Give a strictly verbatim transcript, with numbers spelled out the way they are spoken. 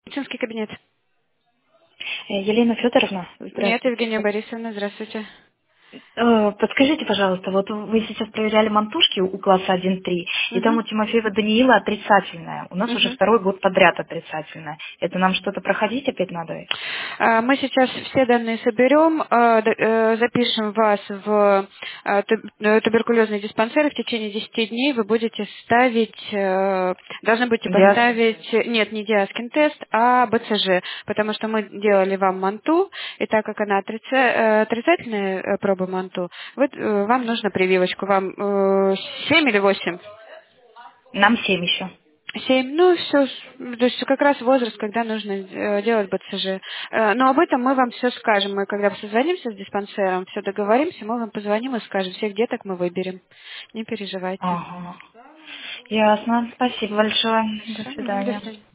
Медицинский кабинет. Э, Елена Федоровна, Нет, здравствуйте. Евгения Борисовна, здравствуйте. Э, Подскажите, пожалуйста, вот вы сейчас проверяли мантушки у класса один-три, и там Угу. у Тимофеева Даниила отрицательная. У нас уже Угу. второй год подряд отрицательная. Это нам что-то проходить опять надо? А, Мы сейчас все данные соберем, а, д- э, запишем вас в а, ту- э, туберкулезный диспансер, и в течение десяти дней вы будете ставить, э, должны будете Диаскин. поставить, нет, не диаскин тест, а БЦЖ, потому что мы делали вам манту, и так как она отрица- э, отрицательная э, проба манту, вот, э, вам нужно прививочку, вам э, семь или восемь? Нам семь еще. Семь, ну все, то есть как раз возраст, когда нужно э, делать БЦЖ. Э, но об этом мы вам все скажем. Мы когда созвонимся с диспансером, все договоримся, мы вам позвоним и скажем, всех деток мы выберем. Не переживайте. Ага. Ясно. Спасибо большое. До Хорошо, мгм, до свидания. свидания.